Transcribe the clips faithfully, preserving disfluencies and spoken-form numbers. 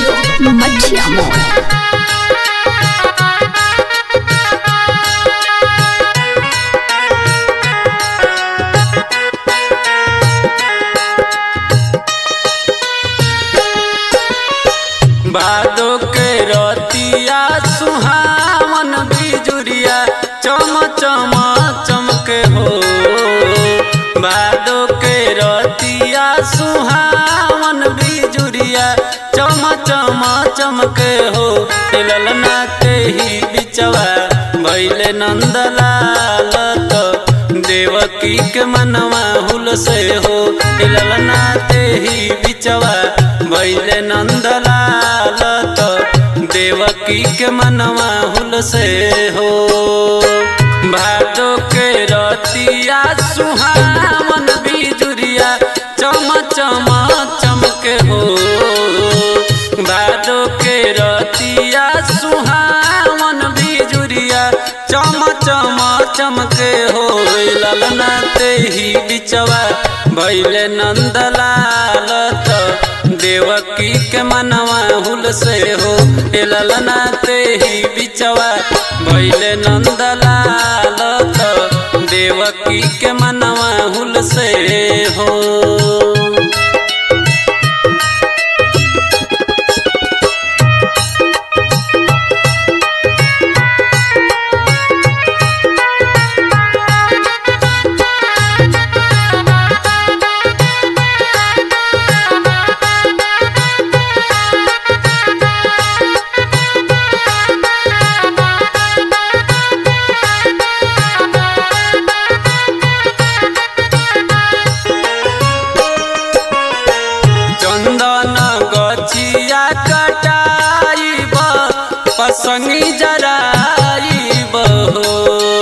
Studio मठिया मोड़। भादो के रतिया सुहावन बिजुरिया चम चम चमके हो। भादो के रतिया सुहावन बिजुरिया चम चम चमके हो। ललना के ही बिचवा भैले नंदलाल तो देवकी के मनवा हुल से हो। ललना के ही बिचवा भैले नंदलाल तो देवकी के मनवा हुल से हो। भादो के रतिया सुहावन बिजुरिया चम चम चमके हो। भादो के रतिया सुहावन बिजुरिया चम चम चमके हो। ललना ते ही बिचवा भैले नंदलाल तो देवकी के मनवा हुल से हो। ललना ते ही बिचवा भैले नंदलाल तो देवकी के मनवा हुल से हो। पसंगी जराइब हो।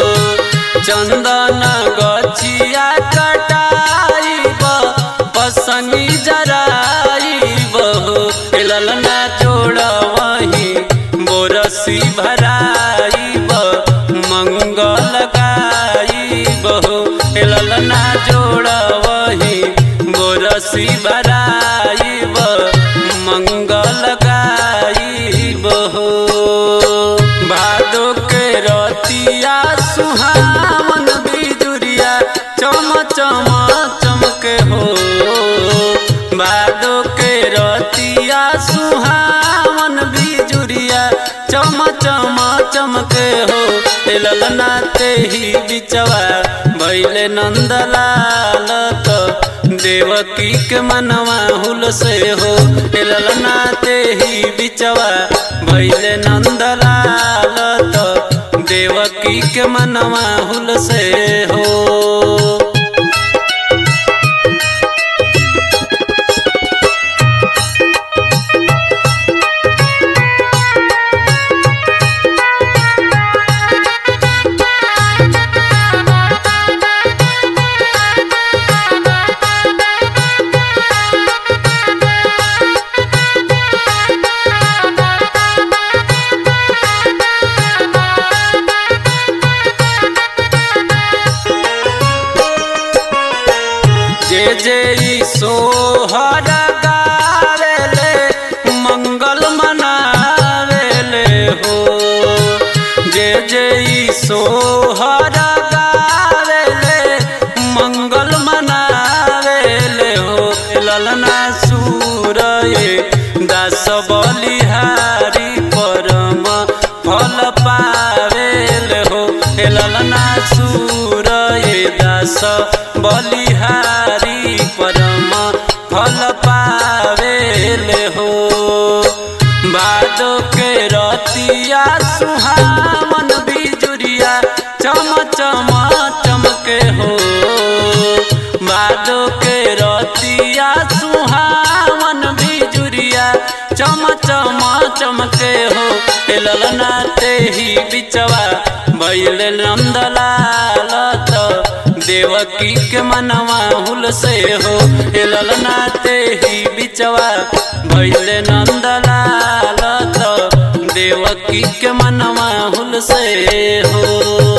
चंदन गछिया कटाइब पसंगी जराइब हो। ललना जोड़ वही बोरसी भराइब मंगल गाइब हो। ललना जोड़ वही बोरसी भराइब मंगल गाइब हो। भादो के रतिया सुहावन बिजुरिया चम चम चमके हो। भादो के रतिया सुहावन बिजुरिया चम चम चमके हो। ललना ते ही बिचवा भैले नंदलाल तो देवकी के मनवा हुल से हो। ललना ते ही बिचवा भैले नंदलाल तो देवकी के मनवा हुल से हो। जे जे सोहर गावेले मंगल मनावेले हो। जे जे सोहर गावेले मंगल मनावेले हो। ललना सूरये दास बलिहारी परम फल पावेले हो। ललना सूरये दास बलिहारी परम फल पावेले हो। भादो के रतिया सुहावन बिजुरिया चम चम चमके हो। भादो के रतिया सुहावन बिजुरिया चम चम चमके हो। ललना ते ही बिचवा भैले नंदलाल तो देवकी के मनवा हुल से हो। ललना ते ही बिचवा भैले नंदलाल तो देवकी के मनवा हुल से हो।